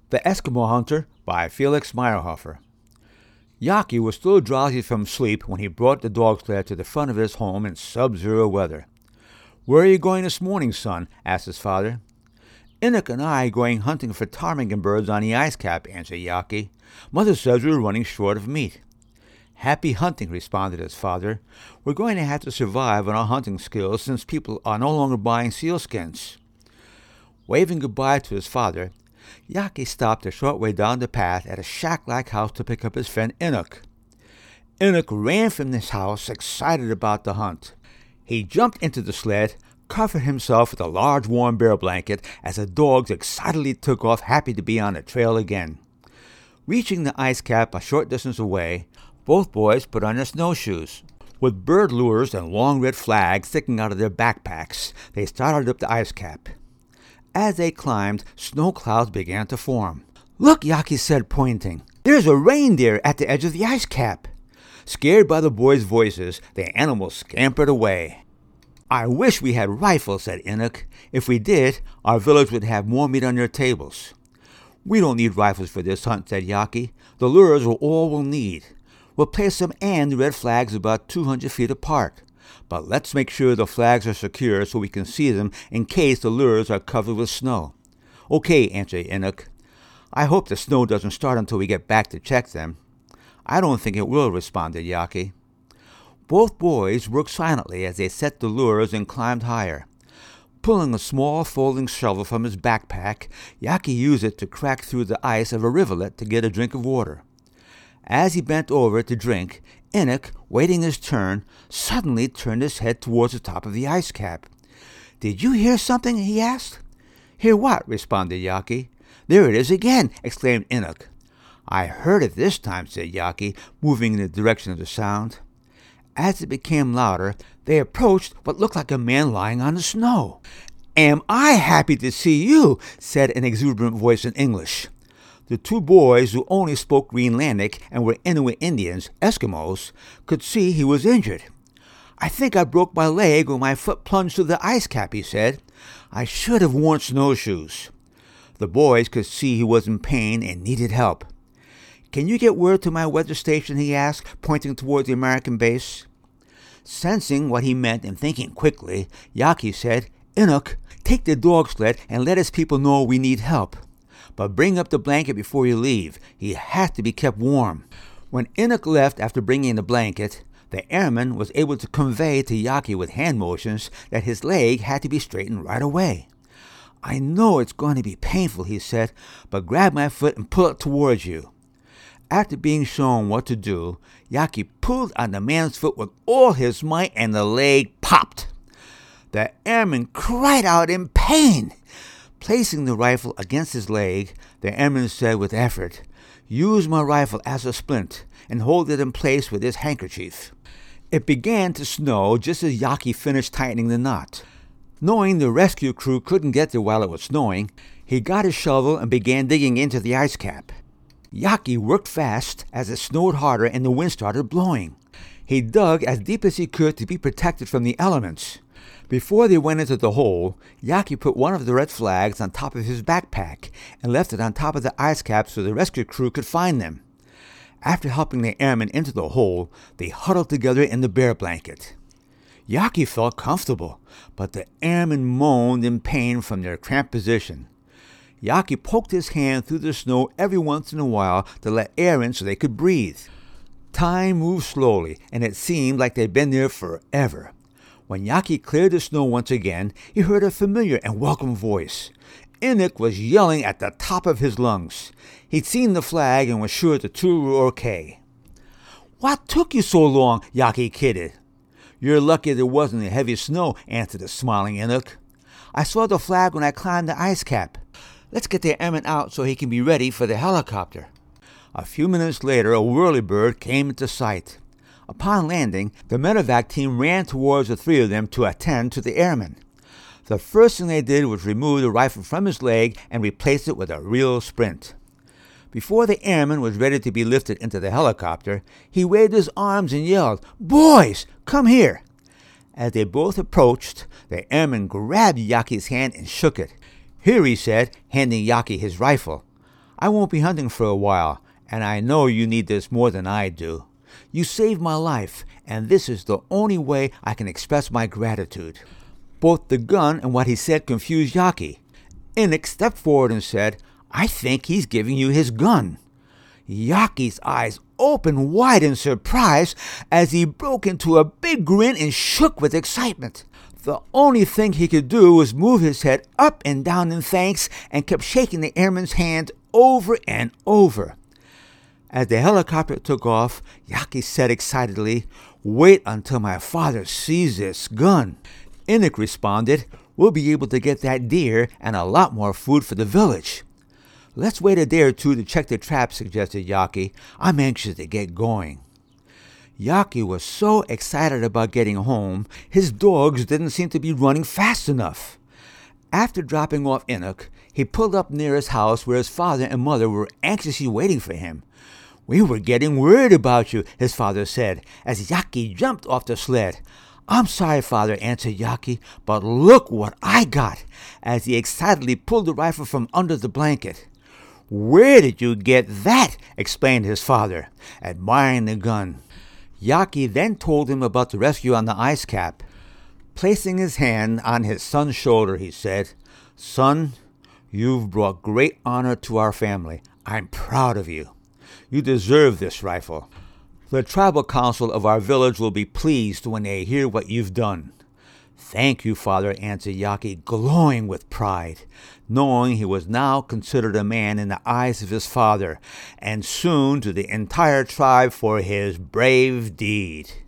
The Eskimo Hunter by Felix Meyerhofer. Yaki was still drowsy from sleep when he brought the dog sled to the front of his home in sub-zero weather. "Where are you going this morning, son?" asked his father. "Inuk and I are going hunting for ptarmigan birds on the ice cap," answered Yaki. "Mother says we're running short of meat." "Happy hunting," responded his father. "We're going to have to survive on our hunting skills since people are no longer buying sealskins." Waving goodbye to his father, Yaki stopped a short way down the path at a shack-like house to pick up his friend Inuk. Inuk ran from this house, excited about the hunt. He jumped into the sled, covered himself with a large warm bear blanket as the dogs excitedly took off, happy to be on the trail again. Reaching the ice cap a short distance away, both boys put on their snowshoes. With bird lures and long red flags sticking out of their backpacks, they started up the ice cap. As they climbed, snow clouds began to form. "Look," Yaki said, pointing. "There's a reindeer at the edge of the ice cap." Scared by the boys' voices, the animals scampered away. "I wish we had rifles," said Inuk. "If we did, our village would have more meat on their tables." "We don't need rifles for this hunt," said Yaki. "The lures are all we'll need. We'll place them and the red flags about 200 feet apart. But let's make sure the flags are secure so we can see them in case the lures are covered with snow." "Okay," answered Inuk. "I hope the snow doesn't start until we get back to check them." "I don't think it will," responded Yaki. Both boys worked silently as they set the lures and climbed higher. Pulling a small folding shovel from his backpack, Yaki used it to crack through the ice of a rivulet to get a drink of water. As he bent over to drink, Inuk, waiting his turn, suddenly turned his head towards the top of the ice cap. "Did you hear something?" he asked. "Hear what?" responded Yaki. "There it is again!" exclaimed Inuk. "I heard it this time," said Yaki, moving in the direction of the sound. As it became louder, they approached what looked like a man lying on the snow. "Am I happy to see you?" said an exuberant voice in English. The two boys, who only spoke Greenlandic and were Inuit Indians, Eskimos, could see he was injured. "I think I broke my leg when my foot plunged through the ice cap," he said. "I should have worn snowshoes." The boys could see he was in pain and needed help. "Can you get word to my weather station?" he asked, pointing toward the American base. Sensing what he meant and thinking quickly, Yaki said, "Inuk, take the dog sled and let his people know we need help. But bring up the blanket before you leave. He has to be kept warm." When Inuk left after bringing the blanket, the airman was able to convey to Yaki with hand motions that his leg had to be straightened right away. "I know it's going to be painful," he said, "but grab my foot and pull it towards you." After being shown what to do, Yaki pulled on the man's foot with all his might and the leg popped. The airman cried out in pain. Placing the rifle against his leg, the airman said with effort, "Use my rifle as a splint and hold it in place with this handkerchief." It began to snow just as Yaki finished tightening the knot. Knowing the rescue crew couldn't get there while it was snowing, he got his shovel and began digging into the ice cap. Yaki worked fast as it snowed harder and the wind started blowing. He dug as deep as he could to be protected from the elements. Before they went into the hole, Yaki put one of the red flags on top of his backpack and left it on top of the ice cap so the rescue crew could find them. After helping the airmen into the hole, they huddled together in the bear blanket. Yaki felt comfortable, but the airmen moaned in pain from their cramped position. Yaki poked his hand through the snow every once in a while to let air in so they could breathe. Time moved slowly, and it seemed like they'd been there forever. When Yaki cleared the snow once again, he heard a familiar and welcome voice. Inuk was yelling at the top of his lungs. He'd seen the flag and was sure the two were okay. "What took you so long?" Yaki kidded. "You're lucky there wasn't heavy snow," answered the smiling Inuk. "I saw the flag when I climbed the ice cap. Let's get the airman out so he can be ready for the helicopter." A few minutes later, a whirlybird came into sight. Upon landing, the medevac team ran towards the three of them to attend to the airman. The first thing they did was remove the rifle from his leg and replace it with a real sprint. Before the airman was ready to be lifted into the helicopter, he waved his arms and yelled, "Boys, come here!" As they both approached, the airman grabbed Yaki's hand and shook it. "Here," he said, handing Yaki his rifle. I won't be hunting for a while, and I know you need this more than I do. You saved my life, and this is the only way I can express my gratitude." Both the gun and what he said confused Yaki. Enoch stepped forward and said, "I think he's giving you his gun." Yaki's eyes opened wide in surprise as he broke into a big grin and shook with excitement. The only thing he could do was move his head up and down in thanks and kept shaking the airman's hand over and over. As the helicopter took off, Yaki said excitedly, "Wait until my father sees this gun." Enoch responded, "We'll be able to get that deer and a lot more food for the village." "Let's wait a day or two to check the traps," suggested Yaki. "I'm anxious to get going." Yaki was so excited about getting home, his dogs didn't seem to be running fast enough. After dropping off Enoch, he pulled up near his house where his father and mother were anxiously waiting for him. "We were getting worried about you," his father said, as Yaki jumped off the sled. "I'm sorry, Father," answered Yaki, "but look what I got," as he excitedly pulled the rifle from under the blanket. "Where did you get that?" explained his father, admiring the gun. Yaki then told him about the rescue on the ice cap. Placing his hand on his son's shoulder, he said, "Son, you've brought great honor to our family. I'm proud of you. You deserve this rifle. The tribal council of our village will be pleased when they hear what you've done." "Thank you, Father," answered Yaki, glowing with pride, knowing he was now considered a man in the eyes of his father, and soon to the entire tribe for his brave deed.